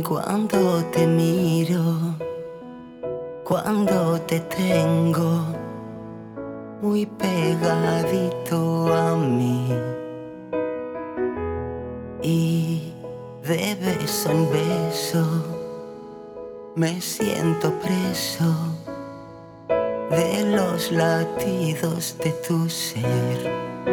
Cuando te miro, cuando te tengo muy pegadito a mí, y de beso en beso me siento preso de los latidos de tu ser.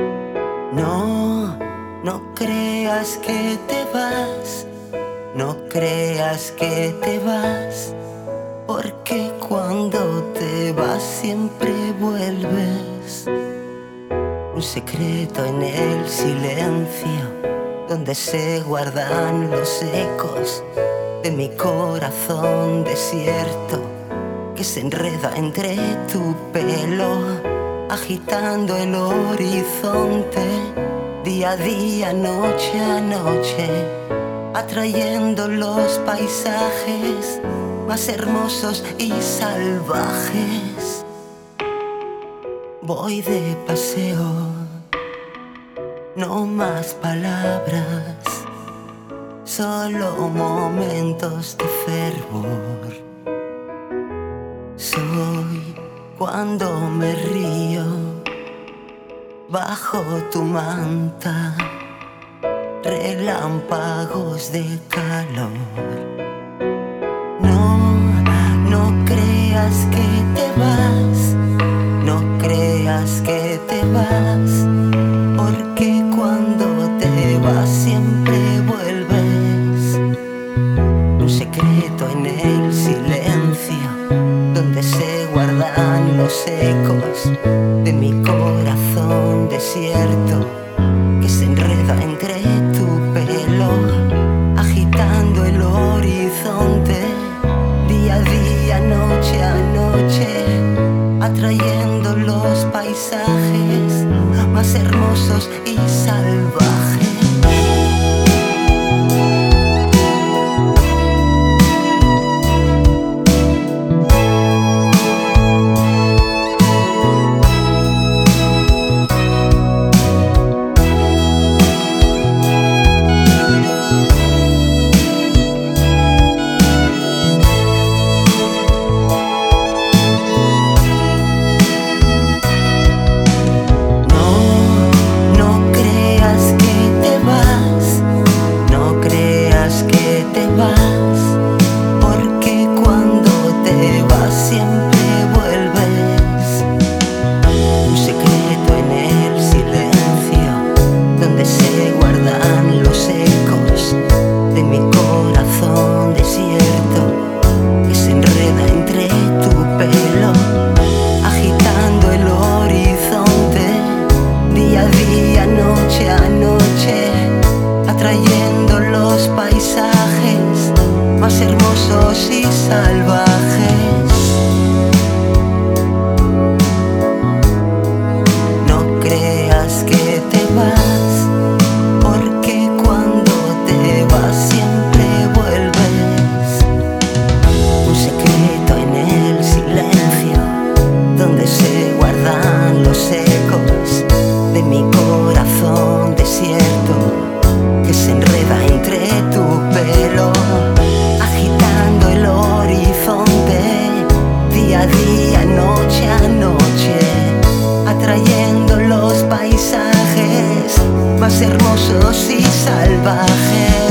No, no creas que te vas, no creas que te vas, porque cuando te vas siempre vuelves. Un secreto en el silencio, donde se guardan los ecos de mi corazón desierto, que se enreda entre tu pelo, agitando el horizonte, día a día, noche a noche, atrayendo los paisajes más hermosos y salvajes. Voy de paseo, no más palabras, solo momentos de fervor. Soy cuando me río bajo tu manta, relámpagos de calor. No, no creas que te vas, no creas que te vas, porque cuando te vas siempre vuelves. Un secreto en el silencio, donde se guardan los ecos de mi corazón desierto, que se enreda entre tu pelo, agitando el horizonte, día a día, noche a noche, atrayendo los paisajes más hermosos y salvajes. Atrayendo los paisajes más hermosos y salvajes. No creas que te vas, porque cuando te vas siempre vuelves. Un secreto en el silencio, donde se guardan los ecos de mi corazón desierto, que se enreda entre tu pelo, agitando el horizonte, día a día, noche a noche, atrayendo los paisajes más hermosos y salvajes.